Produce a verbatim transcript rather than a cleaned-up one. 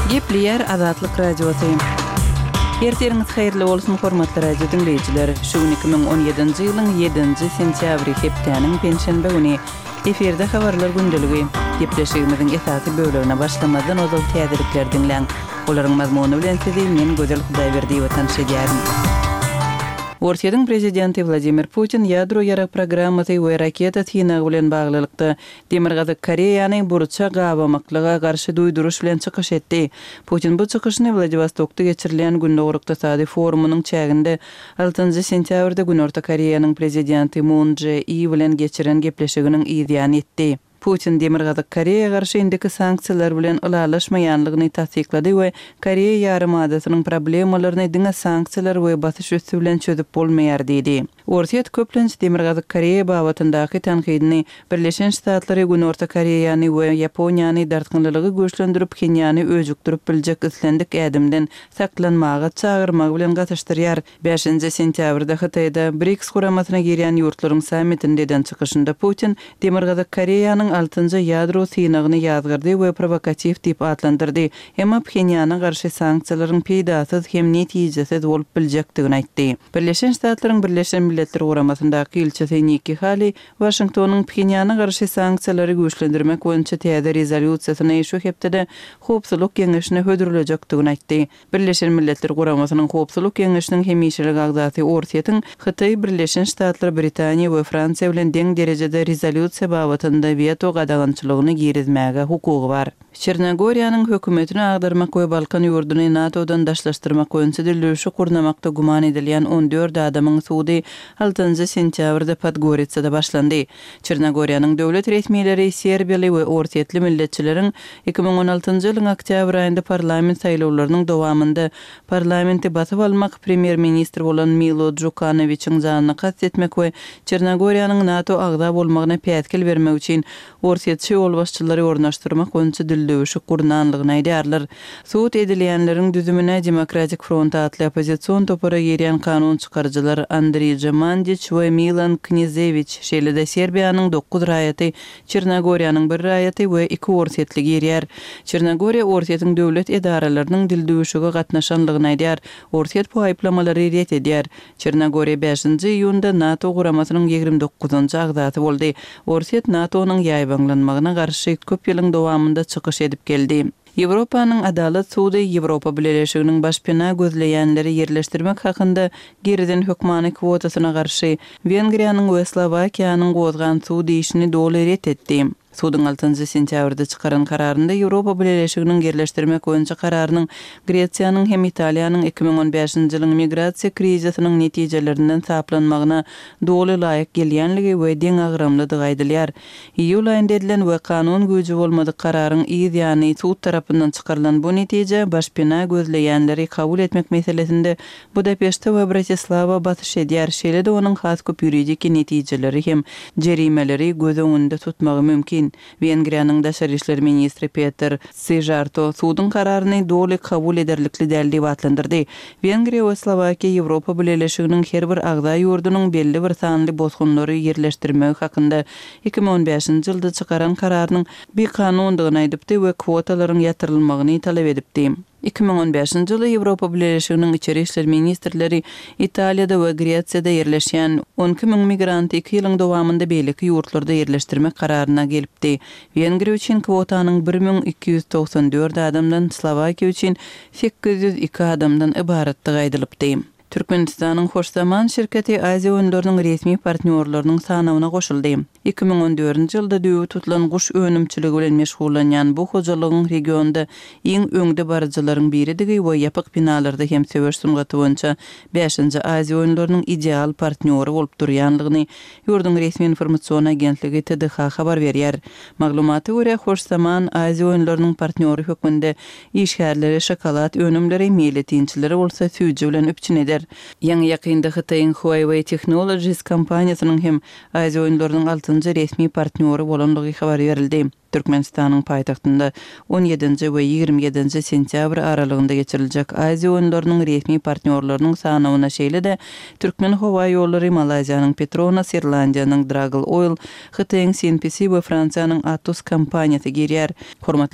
Gepleyer Azatlyk Radiosu. Erteriniz hayırlı olsun hormatly radio dinleyijiler. Şu iki bin on ýedinji ýylyň ýedinji sentýabry hepdeniň penşenbe güni eferde habarlar gündeligi. Gepleşigimiziň esasy bölegine başlamadan ozal täzelikler dinleň. Olaryň mazmuny bilen sizi men Gözel Hudaýberdiýew tanışdyrýarym. Ortiýadyň prezidenti Vladimir Putin ýadro ýara programmasy we raketa synagy bilen baglylykda Demirgazy Koreýanyň burça gabamaklyga garşy duýduruş bilen çykyş etdi. Putin bu çykyşyny Vladivostokda geçirilen Günnäwr Ykdysady forumunyň çäginde altynjy sentýabrda Günorta Koreýanyň prezidenti Moon Jae-in bilen geçiren gepleşiginiň ýa etdi. Putin Demirgazy Koreýa garşy indiki sanksiýalar bilen ulalaşmaýanlygyny tasdiklady we Koreýa ýarymadasynyň problemalaryny diňe sanksiýalar we basyş üstü bilen çözüp bolmaýar diýdi. Ortiýat köplenç Demirgazy Koreýa babatyndaky tanqidini Birleşen Ştatlary Günorta Koreýany we Ýaponiýany dartgynlylygy göçlendirip Kenýany öjükdirip biljek islendik ädimden saklanmaga çagyrmak bilen gatnaşdyrýar. beşinji sentýabrda Hytaýda B R I C S guramasyna girýän ýurtlaryň sammitinde çykyşynda Putin Demirgazy Koreýanyň altynjy ýadro synagyny ýazgyrdy we provokatiw diýip adlandyrdy. Emma Pxenýana garşy sanksiýalaryň peýdasyz hem netijesiz bolup biljekdigini aýtdy. Birleşen Ştatlaryň Birleşen Milletler Guramasyndaky ilçesi Nikki Haley, Washingtonyň Pxenýana garşy sanksiýalary güýçlendirmek boýunça täze rezolýusiýasyny şu hepde howpsuzlyk geňeşine hödürilecekdigini aýtdy. Birleşen Milletler Guramasynyň howpsuzlyk geňeşiniň hemişelik agdaty Ortiýatyň Hytaý, Birleşen Ştatlar, Britaniýa we Fransiýa bilen deň derejede rezolýusiýa babatynda veto gadagançylygyny girizmäge hukugy bar. Çernogoriýanyň hökümetini agdarmak we Balkan ýurduny NATO'dan daşlaşdyrmak boýunça dilişi kurnamakda guman edilýän on dört adamyň sudy altynjy sentýabrda Podgoricada başlandy. Çernogoriýanyň döwlet resmiýetleri Serbiýaly we ortiýetli milletçileriň iki bin on altynjy ýylyň oktýabr aýynda parlament saýlawlarynyň dowamında parlamenti basyp almak premier ministr bolan Milo Djukanovićiň janyny kastetmek we Çernogoriýanyň NATO agda bolmagyna pätkil bermek üçin ortiýetçi ýol başçylary ornaşdyrmak boýunça döwüşi gurnanlygyny aýdýarlar. Suwut edilýänleriň düzümine Demokratik Front atly opozisiýon topara girýän kanun çykarjylar Andriy Jemandić we Milan Knezević şeýle-de Serbiýanyň dokuz raýaty, Çernogoriýanyň bir raýaty we iki ortiýetli girýär. Çernogoriýa ortiýetyň döwlet edaralarynyň dil döwüşige gatnaşanlygyny aýdýar. Ortiýet bu aýplamalary ret edýär. Çernogoriýa beşinji iýunda NATO guramasynyň ýigirmi dokuzunjy agdaty boldy. Ortiýet NATO'nyň ýaýbanlanmagyna garşy köp ýylyň dowamında çykyş edip geldi. Ýewropanyň Adalet Sudy Ýewropa Birleşiginiň başpena gözleýänleri ýerleşdirmek hakynda geriden hökmany kwotasyna garşy Wengriýanyň we Slowakiýanyň gozgan sudy işini doly ret etdi. Sudyň altynjy sentýabrda çykaran kararynda Ýewropa Birleşiginiň gerleşdirmek boýunça kararynyň Gretsiýanyň hem Italiýanyň iki bin on beşinji ýylyň migrasiýa krizisynyň netijelerinden saplanmagyna doly laýyk gelýänligi we deň agramlydygy aýdylýar. Iýul aýynda edilen we kanun güýji bolmady kararyň ýa-ni sud tarapyndan çykarylan bu netije başpena gözleýänleri kabul etmek meselesinde Budapeşte we Bratislava batyş edýär. Şeýle-de onuň has köp ýuridik netijeleri hem jerimeleri göz öňünde tutmagy mümkin. Wengriýanyň daşary işler ministri Peter Szijjarto sudyň kararyny doly kabul ederlikli däl diýip atlandyrdy. Wengriýa we Slowakiýa Ýewropa Birleşiginiň her bir agda ýurdunyň belli bir sanly bozgunlary ýerleşdirmek hakynda iki bin on beşinji ýylda çykaran kararynyň bir kanundygyny aýdypdy we kwotalaryň ýatyrylmagyny talap edipdi. iki bin on beşinji ýylda Ýewropa Birleşiginiň içeri işler ministrleri Italiýada we Gretsiýada ýerleşýän on iki min migranty iki ýylyň dowamında beýleki ýurtlarda ýerleşdirmek kararyna gelipdi. Wengriýa üçin kwotanyň bir min iki ýüz toksan dört adamdan, Slowakiýa üçin sekiz ýüz iki adamdan ibaratdygy aýdylypdy. Türkmenistanyň Hoşsaman şirketi Aziýa öňleriniň resmi partnýorlarynyň sanawyna goşuldy. iki bin on dördünji ýylda düýbi tutulan guş önümçiligi bilen meşgullanýan bu hojalygyň regionda iň öňde barjylaryň biridigi we ýapyk binalarda hem söwüş sungaty boýunça beşinji Aziýa öňleriniň ideal partnýory bolup durýanlygyny ýurdun resmi informasiýon agentligi T D H habar berýär. Maglumaty görä Hoşsaman Aziýa öňleriniň partnýory hökmünde işgärleri şokolad önümleri meýletinçileri bolsa süýji bilen üpçün eder. Ýa-ni ýakynda Hytaýyň Huawei Technologies kompaniýasynyň hem Aziýa öňleriniň altynjy resmi partnýory bolanlygy habar berildi. Türkmenistanyň paýtagtynda on ýedinji we ýigirme ýedinji sentýabr aralygynda geçiriljek Aziýa öňleriniň resmi partnýorlarynyň sanawyna şeýle-de Türkmen Hova ýollary, Malaziýanyň Petronas, Irlandiýanyň Dragl Oil, Hytaýyň C N P C we Fransiýanyň Atos kompaniýasy girýär.